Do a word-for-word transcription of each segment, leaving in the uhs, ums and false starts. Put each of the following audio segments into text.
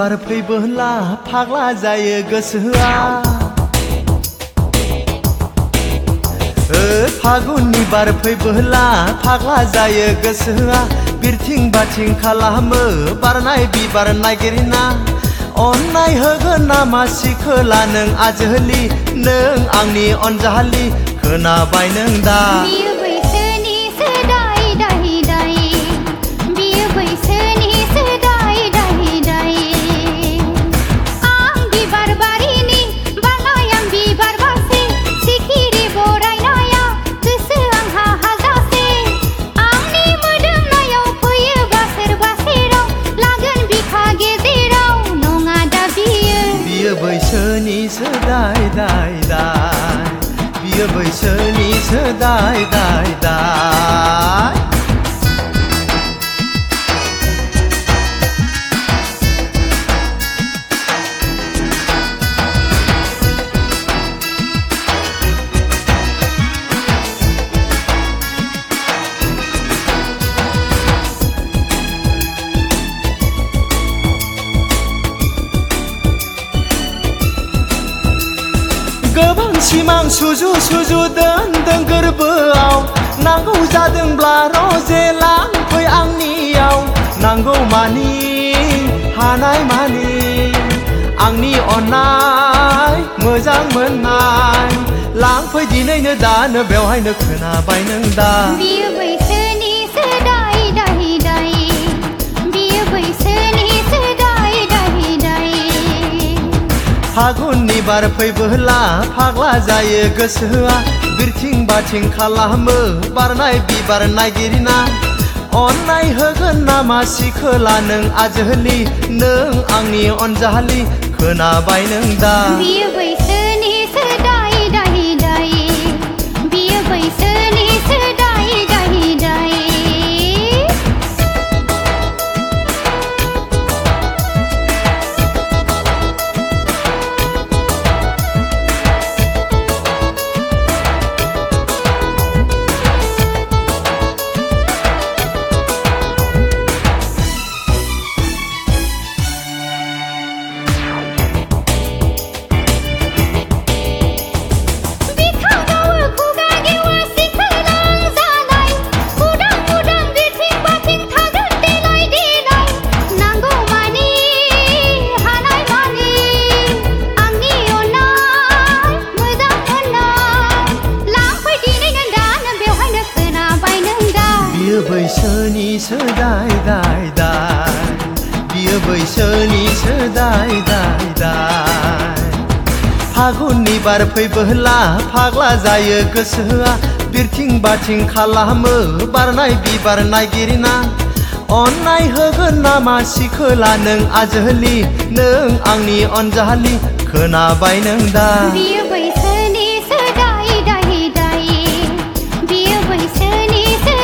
बार फैबोला फाग्ला जायो गोसोआ फागुननि बार फैबोला फाग्ला जायो गोसोआ बिरथिं बाथिं खालामो बारनाय बिबार नागिरना अन्नाय होगोन नामा सिखोला नों आजोलि नों आंनि अनजालि खोनाबाय नों दा बैसोनि दाय दाय दाय बियो बैसोनि दाय दाय दाय गोबां सिमां सुजु सुजु दोनदों गोरबोआव नांगौ जादोंब्ला रजे लांफै आंनियाव नांगौ मानि हानाय मानि आंनि अननाय मोजां मोननाय लांफै दिनैनो दानो बेवहायनो खोनाबाय नों दा बियो बैसोनि दाय दाय दाय बियो बैसोनि दाय दाय दाय फागुननि बार फैबोला फाग्ला जायो गोसोआ बिरथिं बाथिं खालामो बारनाय बिबार नागिरना अन्नाय होगोन नामा सिखोला नों आजोलि नों आंनि अनजालि खोनाबाय नों दा बियो बैसोनि दाय दाय दाय बियो बैसोनि दाय दाय दाय बैसोनि दाय दाय दाय बियो बैसोनि दाय दाय दाय फागुननि बार फैबोला फाग्ला जायो गोसोआ बिरथिं बाथिं खालामो बारनाय बिबार नागिरना अन्नाय होगोन नामा सिखोला नों आजोलि नों आंनि अनजालि खोनाबाय नों दा बियो बैसोनि दाय दाय दाय बियो बैसोनि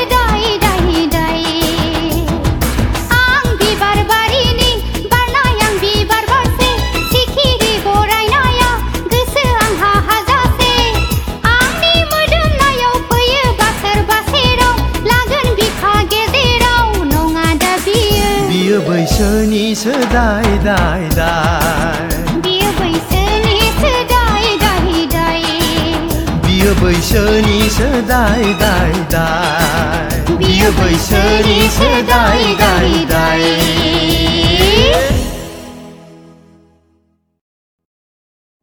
बैसोनि दाय दाय दाय बियो बैसोनि दाय दाय दाय बियो बैसोनि दाय दाय दाय बियो बैसोनि दाय दाय दाय